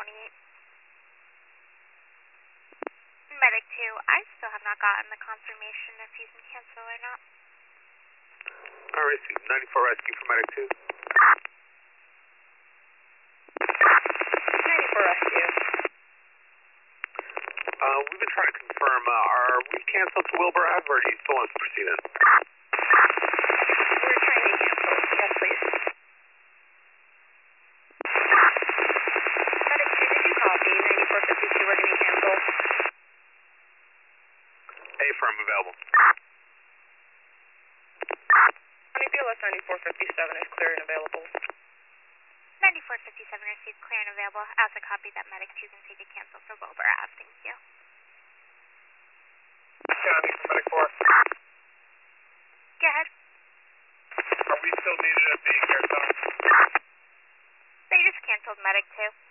28. Medic 2, I still have not gotten the confirmation if you can cancel or not. I received 94 rescue for Medic 2. 94 rescue. We've been trying to confirm, are we canceled to Wilbur Ave, or do you still want us to proceed in? We're trying to cancel. Yes, please. Medic 2, did you copy? 9452, we're going to cancel. Affirm, available. BLS 9457 is clear and available. 9457 received clear and available. I also copied that Medic 2 can take a cancel for Wilbur Ave. Thank you. County for Medic 4. Go ahead. Are we still needed at the care center? They just canceled Medic 2.